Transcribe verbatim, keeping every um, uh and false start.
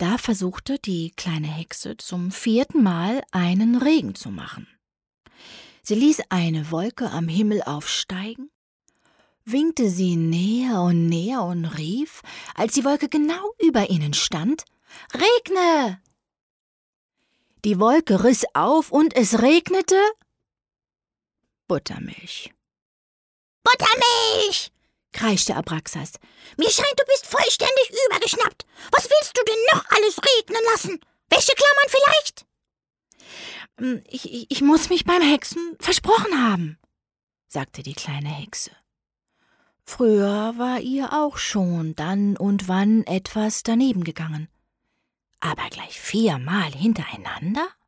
Da versuchte die kleine Hexe zum vierten Mal einen Regen zu machen. Sie ließ eine Wolke am Himmel aufsteigen, winkte sie näher und näher und rief, als die Wolke genau über ihnen stand: »Regne!« Die Wolke riss auf und es regnete Buttermilch. »Buttermilch«, kreischte Abraxas. »Mir scheint, du bist vollständig übergeschnappt. Was willst du denn noch alles regnen lassen? Wäscheklammern vielleicht?« Ich, ich, ich muss mich beim Hexen versprochen haben«, sagte die kleine Hexe. Früher war ihr auch schon dann und wann etwas daneben gegangen. Aber gleich viermal hintereinander?